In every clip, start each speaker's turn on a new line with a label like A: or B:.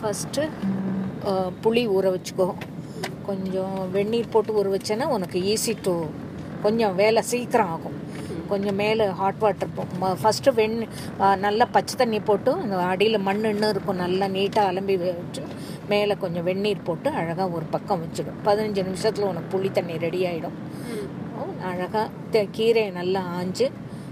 A: First புளி ஊற வச்சுக்கோ. கொஞ்சம் வெந்நீர் போட்டு ஊற வச்சேன்னா உனக்கு ஈஸி டு, கொஞ்சம் வேலை சீக்கிரம் ஆகும். கொஞ்சம் மேலே ஹாட் வாட்டர் ஃபஸ்ட்டு நல்லா பச்சை தண்ணி போட்டு அந்த அடியில் மண் இன்னும் இருக்கும், நல்லா நீட்டாக அலம்பி வச்சு மேலே கொஞ்சம் வெந்நீர் போட்டு அழகாக ஒரு பக்கம் வச்சிடும். 15 நிமிஷத்தில் உனக்கு புளி தண்ணி ரெடி ஆகிடும். அழகாக கீரையை நல்லா ஆஞ்சு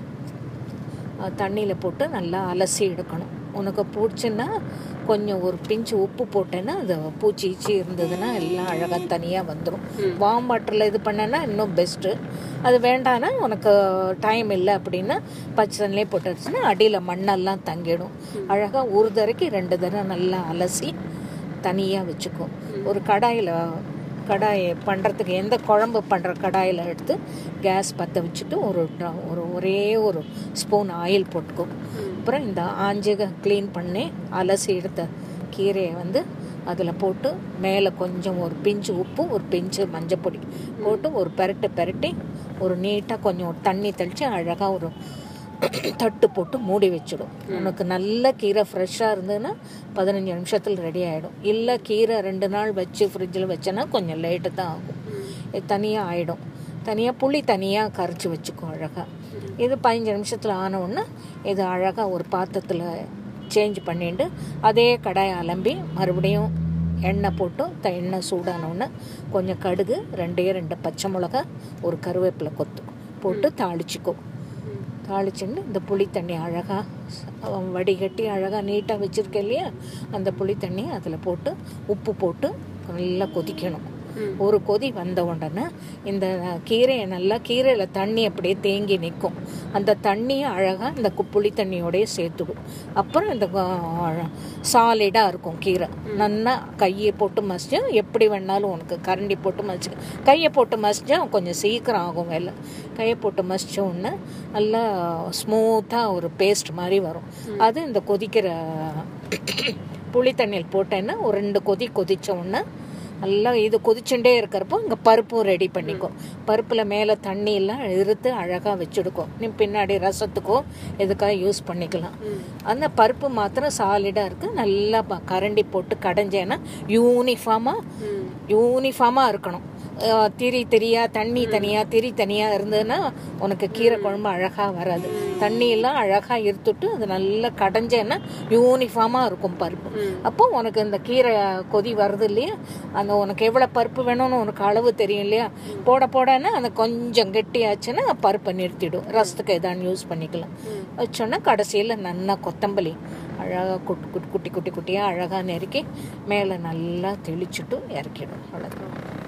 A: தண்ணியில் போட்டு நல்லா அலசி எடுக்கணும். உனக்கு பிடிச்சுன்னா கொஞ்சம் ஒரு பிஞ்சு உப்பு போட்டேன்னா அது பூச்சி ஈச்சி இருந்ததுன்னா எல்லாம் அழகாக தனியாக வந்துடும். வார்ம் வாட்டரில் இது பண்ணேன்னா இன்னும் பெஸ்ட்டு. அது வேண்டான்னா உனக்கு டைம் இல்லை அப்படின்னா பச்சை தண்ணிலே போட்டுருச்சுன்னா அடியில் மண்ணெல்லாம் தங்கிடும். அழகாக ஒரு தடவைக்கு 2 தடவை நல்லா அலசி தனியாக வச்சுக்கோ. ஒரு கடாயை பண்ணுறதுக்கு எந்த குழம்பு பண்ணுற கடாயில் எடுத்து கேஸ் பற்ற வச்சுட்டு ஒரே ஒரு ஸ்பூன் ஆயில் போட்டுக்கோ. அப்புறம் இந்த ஆஞ்சிக க்ளீன் பண்ணி அலசி எடுத்த கீரையை அதில் போட்டு மேலே கொஞ்சம் ஒரு பிஞ்சு உப்பு ஒரு பிஞ்சு மஞ்சப்பொடி போட்டு ஒரு பெரட்டி ஒரு நீட்டாக கொஞ்சம் ஒரு தண்ணி தெளித்து அழகாக ஒரு தட்டு போட்டு மூடி வச்சிடும். உனக்கு நல்ல கீரை ஃப்ரெஷ்ஷாக இருந்ததுன்னா 15 நிமிஷத்தில் ரெடி ஆகிடும். இல்லை கீரை 2 நாள் வச்சு ஃப்ரிட்ஜில் வச்சேன்னா கொஞ்சம் லேட்டு தான் ஆகும். இது தனியாக ஆகிடும். தனியாக புளி தனியாக கரைச்சி வச்சுக்கோ அழகாக. இது 15 நிமிஷத்தில் ஆனவுடனே இது அழகாக ஒரு பாத்திரத்தில் சேஞ்ச் பண்ணிட்டு அதே கடாயை அலம்பி மறுபடியும் எண்ணெய் போட்டு எண்ணெய் சூடானவுடனே கொஞ்சம் கடுகு 2 பச்சை மிளகா ஒரு கருவேப்பிலை கொத்து போட்டு தாளிச்சிக்கோ. தாளிச்சுன்னு இந்த புளி தண்ணி அழகாக வடிகட்டி அழகாக நீட்டாக வச்சுருக்க இல்லையா, அந்த புளி தண்ணி அதில் போட்டு உப்பு போட்டு நல்லா கொதிக்கணும். ஒரு கொதி வந்த உடனே இந்த கீரையில் தண்ணி அப்படியே தேங்கி நிற்கும். அந்த தண்ணியை அழகாக இந்த புளி தண்ணியோடய சேர்த்துடும். அப்புறம் இந்த சாலிடாக இருக்கும் கீரை. நல்லா கையை போட்டு மசிச்சா எப்படி வேணாலும் உனக்கு கரண்டி போட்டு மசிச்சு கையை போட்டு மசிச்சா கொஞ்சம் சீக்கிரம் ஆகும் வேலை. கையை போட்டு மசிச்ச உடனே நல்லா ஸ்மூத்தாக ஒரு பேஸ்ட் மாதிரி வரும். அது இந்த கொதிக்கிற புளி தண்ணியில் போட்டேன்னா ஒரு 2 கொதி கொதித்த உடனே நல்லா இது கொதிச்சுட்டே இருக்கிறப்போ இங்கே பருப்பும் ரெடி பண்ணிக்கோ. பருப்பில் மேலே தண்ணியெல்லாம் இருத்து அழகாக வச்சுடுக்கோ. நீ பின்னாடி ரசத்துக்கோ எதுக்காக யூஸ் பண்ணிக்கலாம். அந்த பருப்பு மாத்திரம் சாலிடாக இருக்குது. நல்லா கரண்டி போட்டு கடைஞ்சேன்னா யூனிஃபார்மாக இருக்கணும். தண்ணி தனியாக திரி தனியாக இருந்ததுன்னா உனக்கு கீரை குழம்பு அழகாக வராது. தண்ணியெல்லாம் அழகாக இருத்துட்டு அது நல்லா கடைஞ்சேன்னா யூனிஃபார்மாக இருக்கும் பருப்பு. அப்போ உனக்கு இந்த கீரை கொதி வருது இல்லையா, அந்த உனக்கு எவ்வளோ பருப்பு வேணும்னு உனக்கு அளவு தெரியும் இல்லையா, போடன்னா அந்த கொஞ்சம் கெட்டியாச்சுன்னா பருப்பை நிறுத்திடும். ரசத்துக்கு எதான்னு யூஸ் பண்ணிக்கலாம். வச்சோன்னா கடைசியில் நல்லா கொத்தமல்லி அழகாக குட்டி குட்டியாக அழகாக நெருக்கி மேலே நல்லா தெளிச்சுட்டு இறக்கிடும். அவ்வளோதான்.